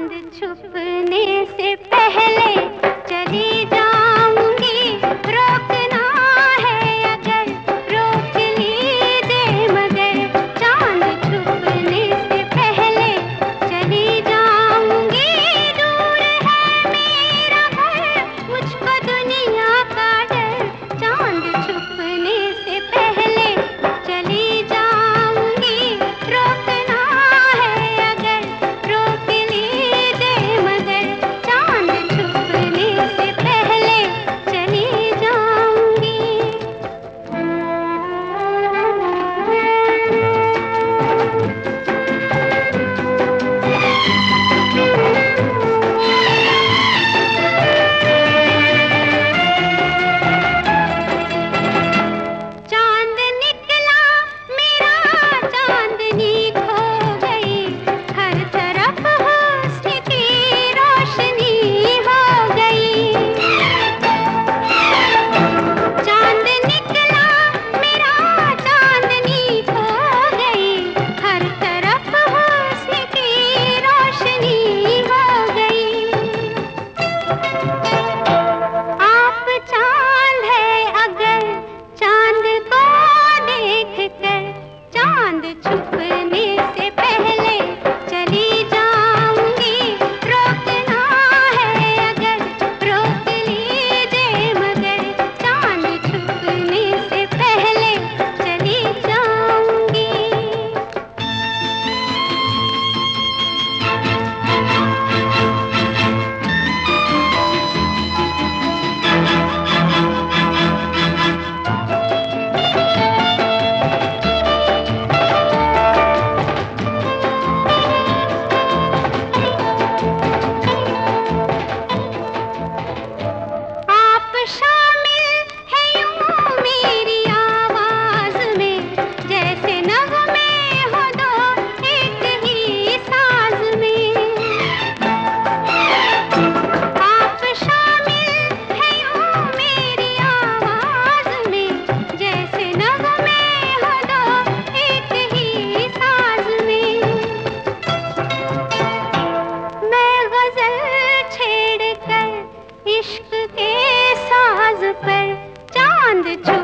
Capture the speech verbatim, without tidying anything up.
चांद छुपने से पहले चली जाऊंगी, रोकना है अगर रोक लीजिए मगर चांद छुपने से पहले चली जाऊंगी। दूर है मेरा घर, मुझको दुनिया का डर, चांद छुपने से पहले चली जाऊंगी, रोकना है अगर रोक लीजिए मगर चांद छुपने से पहले चली जाऊंगी। चांद निकला मेरा, चांदनी खो गई, हर तरफ हुस्न की रोशनी हो गई। चांद निकला मेरा, चांदनी खो गई, हर तरफ हुस्न की रोशनी हो गई। आप चांद है अगर चांद को देख कर चांद छुपने से पहले चली जाऊंगी, रोकना है अगर रोक लीजिए मगर चांद छुपने से पहले चली जाऊंगी। आप शामिल है यूं मेरी आवाज में, जैसे नगमे हो दो एक ही साज में। आप शामिल है यूं मेरी आवाज में, जैसे नगमे हो दो एक ही साज में। मैं गजल छेड़ कर इश्क के साज पर चांद छुपने